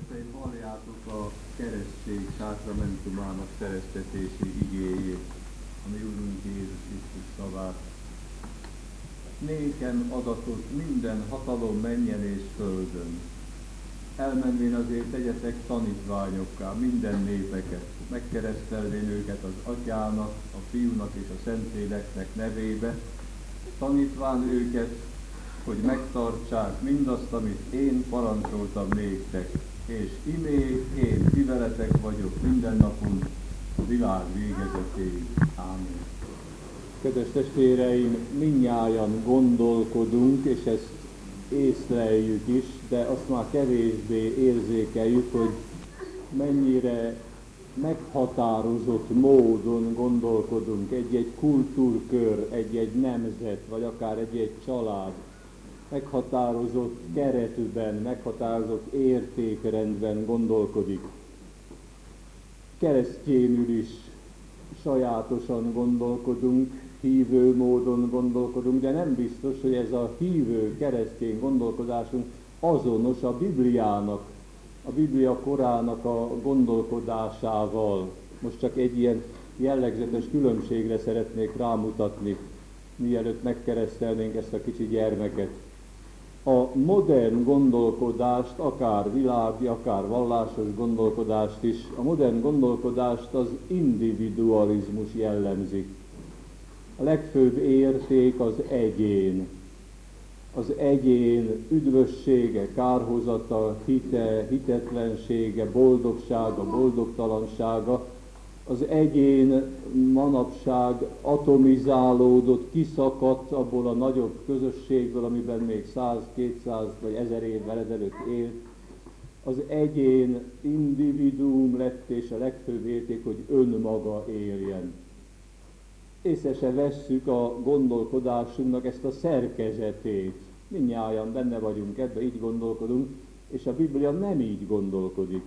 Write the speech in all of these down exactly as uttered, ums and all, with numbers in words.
testvérek, halljátok a keresztség sákramentumának szereztetési igéjét, a mi Úrunk Jézus Krisztus szavát. Nékem adatot minden hatalom mennyen és földön. Elmenvén azért tegyetek tanítványokká minden népeket, megkeresztelvén őket az Atyának, a Fiúnak és a Szentléleknek nevébe, tanítván őket, hogy megtartsák mindazt, amit én parancsoltam néktek, és imé én ti veletek vagyok minden napon a világ végezetéig. Ámen. Kedves testvéreim, mindnyájan gondolkodunk, és ezt észleljük is, de azt már kevésbé érzékeljük, hogy mennyire meghatározott módon gondolkodunk egy-egy kultúrkör, egy-egy nemzet, vagy akár egy-egy család. Meghatározott keretben, meghatározott értékrendben gondolkodik. Keresztjénül is sajátosan gondolkodunk, hívő módon gondolkodunk, de nem biztos, hogy ez a hívő keresztény gondolkodásunk azonos a Bibliának, a Biblia korának a gondolkodásával. Most csak egy ilyen jellegzetes különbségre szeretnék rámutatni, mielőtt megkeresztelnénk ezt a kicsi gyermeket. A modern gondolkodást, akár világi, akár vallásos gondolkodást is, a modern gondolkodást az individualizmus jellemzi. A legfőbb érték az egyén. Az egyén üdvössége, kárhozata, hite, hitetlensége, boldogsága, boldogtalansága, az egyén manapság atomizálódott, kiszakadt abból a nagyobb közösségből, amiben még száz, kétszáz vagy ezer évvel ezelőtt élt. Az egyén individuum lett, és a legfőbb érték, hogy önmaga éljen. Észre se vesszük a gondolkodásunknak ezt a szerkezetét. Mindnyájan benne vagyunk ebbe, így gondolkodunk, és a Biblia nem így gondolkodik.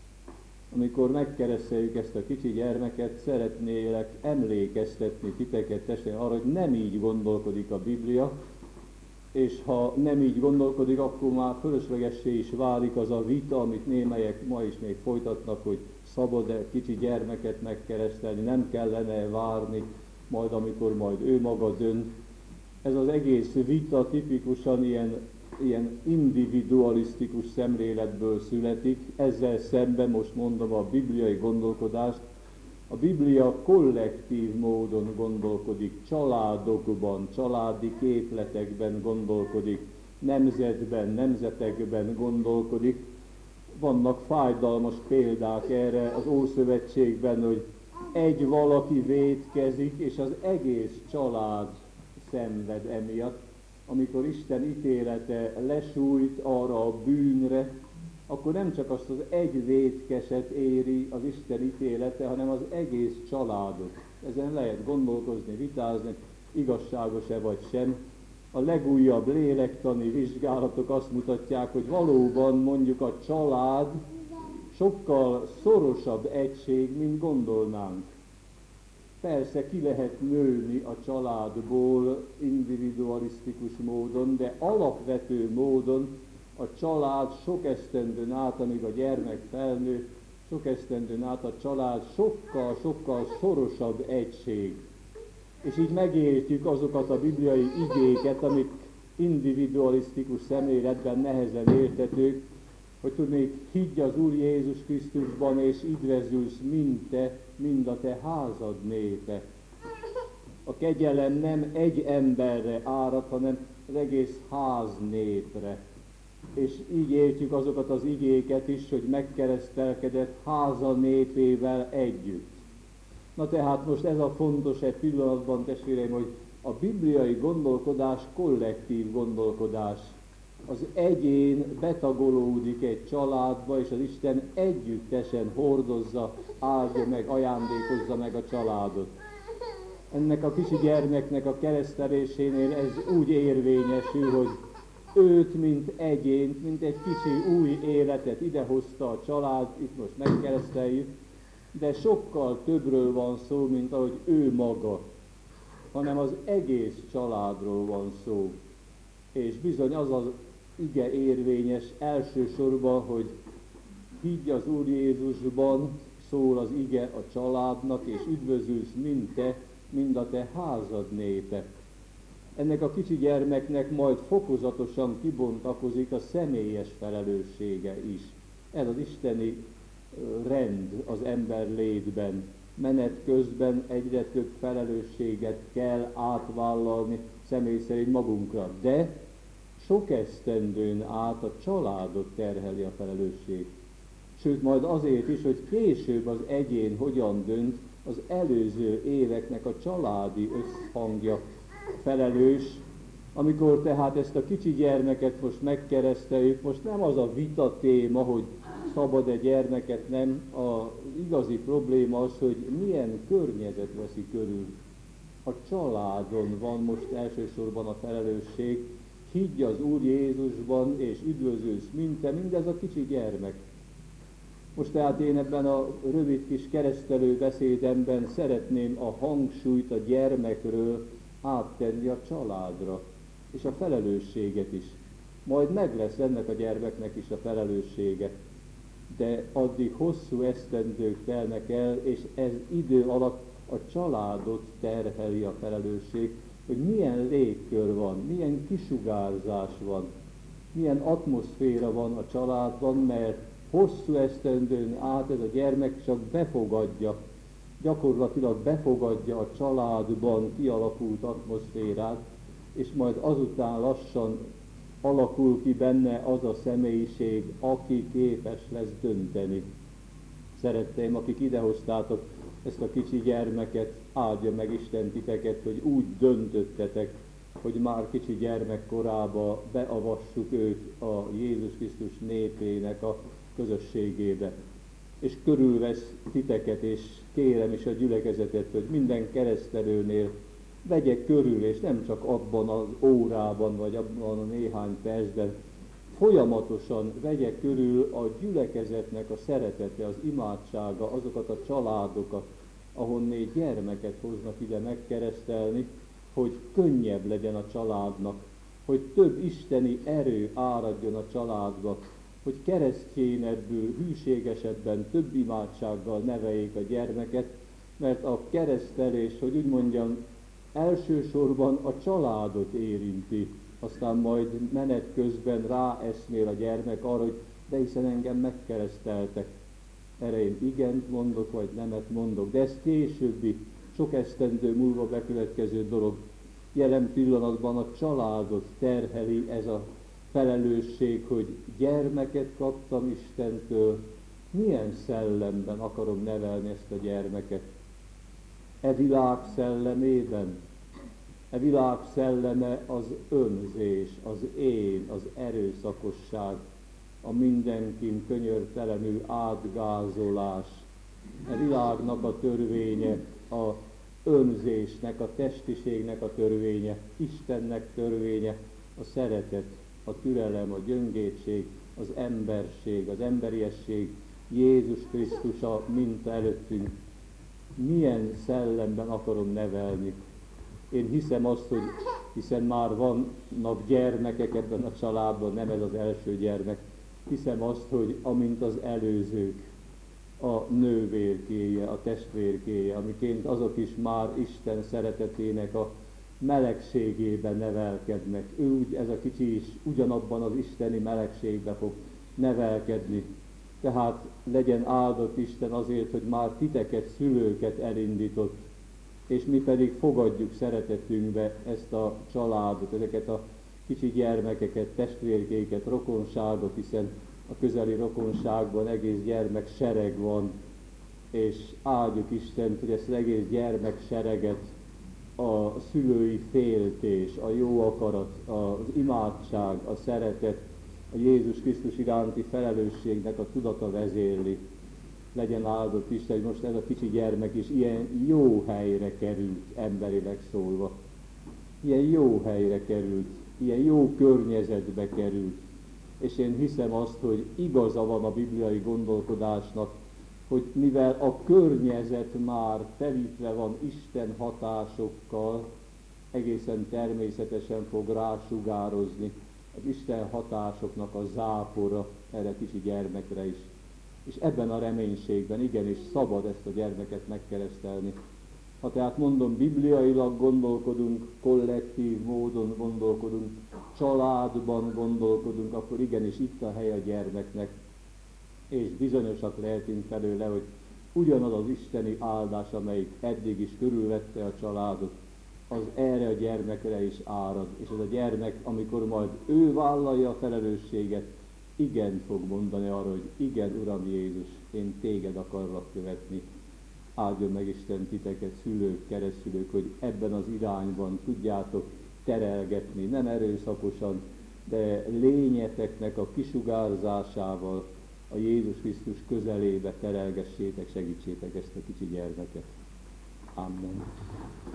Amikor megkereszteljük ezt a kicsi gyermeket, szeretnélek emlékeztetni titeket testvérek arra, hogy nem így gondolkodik a Biblia, és ha nem így gondolkodik, akkor már fölöslegessé is válik az a vita, amit némelyek ma is még folytatnak, hogy szabad-e kicsi gyermeket megkeresztelni, nem kellene várni, majd amikor majd ő maga dönt. Ez az egész vita tipikusan ilyen, ilyen individualisztikus szemléletből születik, ezzel szemben most mondom a bibliai gondolkodást. A Biblia kollektív módon gondolkodik, családokban, családi képletekben gondolkodik, nemzetben, nemzetekben gondolkodik. Vannak fájdalmas példák erre az Ószövetségben, hogy egy valaki vétkezik, és az egész család szenved emiatt. Amikor Isten ítélete lesújt arra a bűnre, akkor nem csak azt az egy vétkeset éri az Isten ítélete, hanem az egész családot. Ezen lehet gondolkozni, vitázni, igazságos-e vagy sem. A legújabb lélektani vizsgálatok azt mutatják, hogy valóban mondjuk a család sokkal szorosabb egység, mint gondolnánk. Persze ki lehet nőni a családból individualisztikus módon, de alapvető módon a család sok esztendőn át, amíg a gyermek felnő, sok esztendőn át a család sokkal-sokkal szorosabb egység. És így megértjük azokat a bibliai igéket, amik individualisztikus szemléletben nehezen érthetők, hogy tudnék, higgy az Úr Jézus Krisztusban, és üdvözülsz mind te, mind a te házad népe. A kegyelem nem egy emberre árad, hanem az egész ház népre. És így értjük azokat az igéket is, hogy megkeresztelkedett háza népével együtt. Na tehát most ez a fontos egy pillanatban, testvéreim, hogy a bibliai gondolkodás kollektív gondolkodás. Az egyén betagolódik egy családba, és az Isten együttesen hordozza, áldja meg, ajándékozza meg a családot. Ennek a kicsi gyermeknek a keresztelésénél ez úgy érvényesül, hogy őt, mint egyént, mint egy kicsi új életet idehozta a család, itt most megkereszteljük, de sokkal többről van szó, mint ahogy ő maga, hanem az egész családról van szó. És bizony az az ige érvényes elsősorban, hogy higgy az Úr Jézusban, szól az ige a családnak, és üdvözülsz mind te, mind a te házad népe. Ennek a kicsi gyermeknek majd fokozatosan kibontakozik a személyes felelőssége is. Ez az isteni rend az ember létben. Menet közben egyre több felelősséget kell átvállalni személy szerint magunkra, de sok esztendőn át a családot terheli a felelősség. Sőt, majd azért is, hogy később az egyén hogyan dönt, az előző éveknek a családi összhangja felelős. Amikor tehát ezt a kicsi gyermeket most megkereszteljük, most nem az a vita téma, hogy szabad-e gyermeket, nem. Az igazi probléma az, hogy milyen környezet veszi körül. A családon van most elsősorban a felelősség. Higgy az Úr Jézusban, és üdvözülsz mind te, mindez a kicsi gyermek. Most tehát én ebben a rövid kis keresztelő beszédemben szeretném a hangsúlyt a gyermekről áttenni a családra, és a felelősséget is. Majd meg lesz ennek a gyermeknek is a felelőssége. De addig hosszú esztendők telnek el, és ez idő alatt a családot terheli a felelősség, hogy milyen légkör van, milyen kisugárzás van, milyen atmoszféra van a családban, mert hosszú esztendőn át ez a gyermek csak befogadja, gyakorlatilag befogadja a családban kialakult atmoszférát, és majd azután lassan alakul ki benne az a személyiség, aki képes lesz dönteni. Szeretteim, akik idehoztátok ezt a kicsi gyermeket, áldja meg Isten titeket, hogy úgy döntöttetek, hogy már kicsi gyermekkorába beavassuk őt a Jézus Krisztus népének a közösségébe. És körülvesz titeket, és kérem is a gyülekezetet, hogy minden keresztelőnél vegye körül, és nem csak abban az órában, vagy abban a néhány percben, folyamatosan vegye körül a gyülekezetnek a szeretete, az imádsága, azokat a családokat, ahonnét gyermeket hoznak ide megkeresztelni, hogy könnyebb legyen a családnak, hogy több isteni erő áradjon a családba, hogy keresztjénebbül, hűségesebben, több imádsággal neveljék a gyermeket, mert a keresztelés, hogy úgy mondjam, elsősorban a családot érinti, aztán majd menet közben ráeszmél a gyermek arra, hogy de hiszen engem megkereszteltek. Erre én igent mondok, vagy nemet mondok, de ez későbbi, sok esztendő múlva bekövetkező dolog. Jelen pillanatban a családot terheli ez a felelősség, hogy gyermeket kaptam Istentől, milyen szellemben akarom nevelni ezt a gyermeket. E világ szellemében, e világ szelleme az önzés, az én, az erőszakosság, a mindenkin könyörtelenül átgázolás. E világnak a törvénye, a önzésnek, a testiségnek a törvénye, Istennek törvénye, a szeretet, a türelem, a gyöngétség, az emberség, az emberiesség, Jézus Krisztus a minta előttünk. Milyen szellemben akarom nevelni? Én hiszem azt, hogy hiszen már vannak gyermekek ebben a családban, nem ez az első gyermek, hiszem azt, hogy amint az előzők, a nővérkéje, a testvérkéje, amiként azok is már Isten szeretetének a melegségében nevelkednek. Ő úgy, ez a kicsi is ugyanabban az isteni melegségbe fog nevelkedni. Tehát legyen áldott Isten azért, hogy már titeket, szülőket elindított, és mi pedig fogadjuk szeretetünkbe ezt a családot, ezeket a kicsi gyermekeket, testvérkéket, rokonságot, hiszen a közeli rokonságban egész gyermek sereg van, és áldjuk Istent, hogy ezt az egész gyermek sereget a szülői féltés, a jó akarat, az imádság, a szeretet, a Jézus Krisztus iránti felelősségnek a tudata vezérli. Legyen áldott Isten, hogy most ez a kicsi gyermek is ilyen jó helyre került, emberileg szólva. Ilyen jó helyre került, ilyen jó környezetbe került. És én hiszem azt, hogy igaza van a bibliai gondolkodásnak, hogy mivel a környezet már telítve van Isten hatásokkal, egészen természetesen fog rásugározni az Isten hatásoknak a zápora erre kicsi gyermekre is. És ebben a reménységben igenis szabad ezt a gyermeket megkeresztelni. Ha tehát mondom, bibliailag gondolkodunk, kollektív módon gondolkodunk, családban gondolkodunk, akkor igenis itt a hely a gyermeknek, és bizonyosak lehetünk felőle, hogy ugyanaz az isteni áldás, amelyik eddig is körülvette a családot, az erre a gyermekre is árad, és az a gyermek, amikor majd ő vállalja a felelősséget, igen fog mondani arra, hogy igen, Uram Jézus, én téged akarlak követni. Áldjon meg Isten titeket, szülők, keresztülők, hogy ebben az irányban tudjátok terelgetni, nem erőszakosan, de lényeteknek a kisugárzásával a Jézus Krisztus közelébe terelgessétek, segítsétek ezt a kicsi gyermeket. Amen.